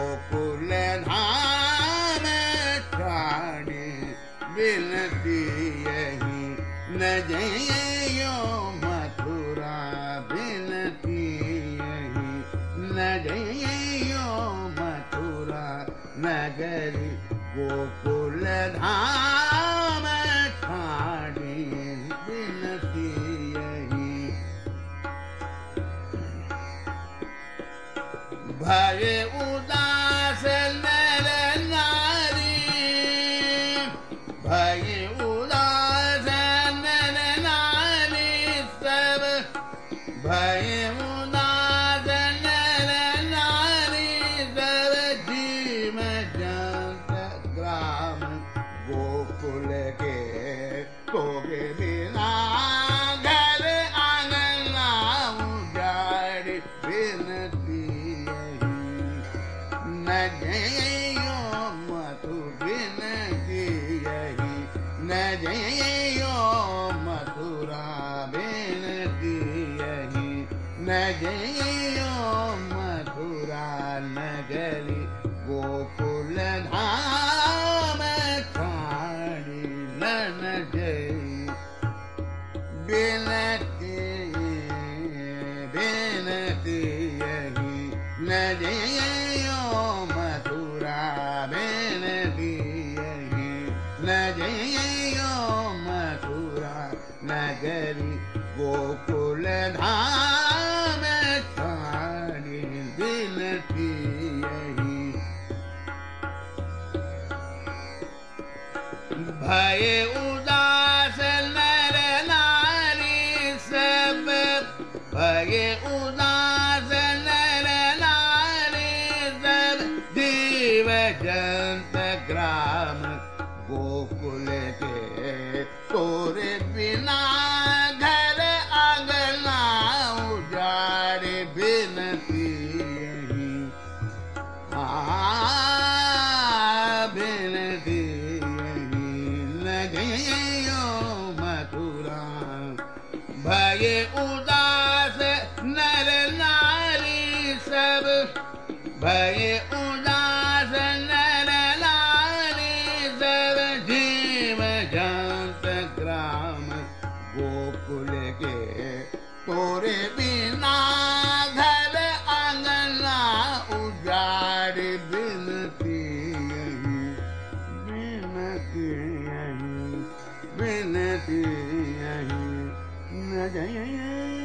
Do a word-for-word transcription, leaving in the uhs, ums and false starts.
गोकुल धाम छाड़े बिनती यही न जइयो मथुरा बिनती यही न जइयो मथुरा नगरी गोकुल धाम छाड़े बिनती यही भय उदास नर नारी भय उदास नर नारी सब भय उदास नर नारी सब जीव जंत ग्राम गोकुल के तोगे बिना घर आंगना उजाड़ बिनती न जइयो मथु बिनती यही न जइयो मथुरा बिनती यही न जइयो मथुरा नगरी गोकुल धाम छाड़ी न जइ बिनती बिनती यही न जइयो मथुरा बिनती यही न जइयो मथुरा नगरी गोकुल धाम छाड़ी बिनती यही भय उदास नर नारी सब भय उदास नर नारी सब जीव जंत ग्राम गोकुल के तोरे बिना घर आंगना उजाड़ बिनती यही बिनती यही न जइयो मथुरा भय उदास नर नारी सब भय उदास नर नारी सब जीव जंत ग्राम गोकुल के तोरे बिना घर आंगना उजाड़ बिनती यही बिनती यही बिनती यही न जइयो